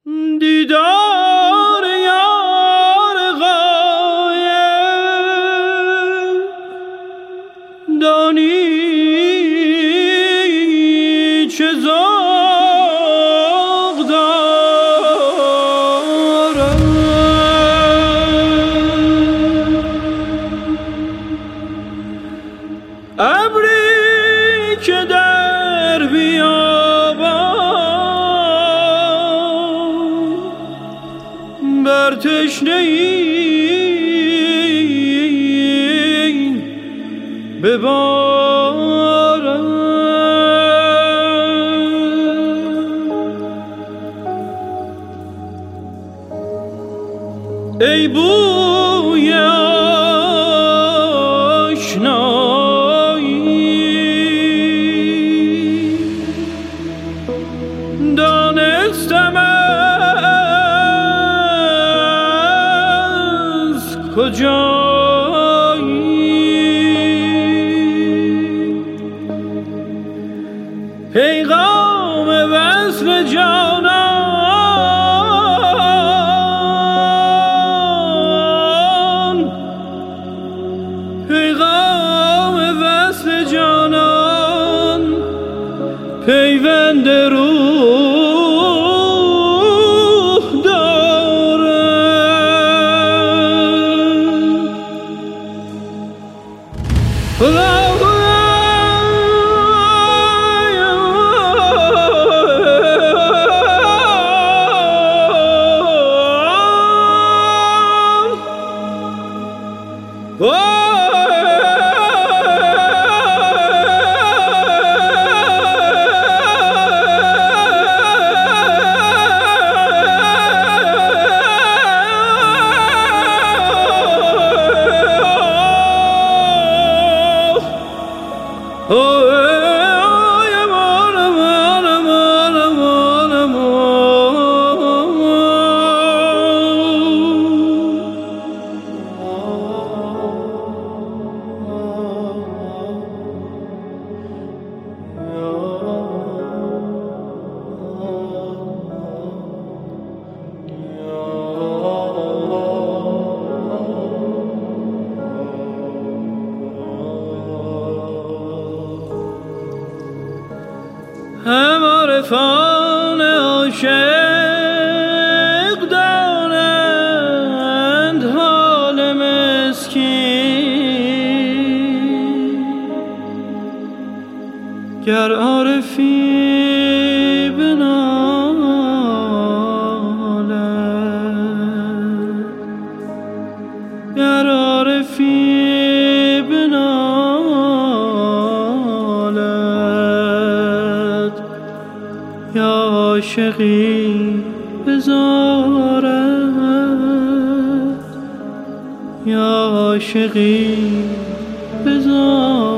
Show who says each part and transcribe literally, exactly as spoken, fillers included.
Speaker 1: دیدار یار غایب دانی چه ذوق دارد. ابری که در بیابان بر تشنه‌ای ببارد. ای بوی آشنایی دانستم از کجایی. پیغام وصل جانان پیغام وصل جانان پیوند روح دارد. هم عارفان عاشق دانند حال مسکین. گر عارفی بنالد گر عارفی بنالد یا عاشقی بزارد یا عاشقی بزارد.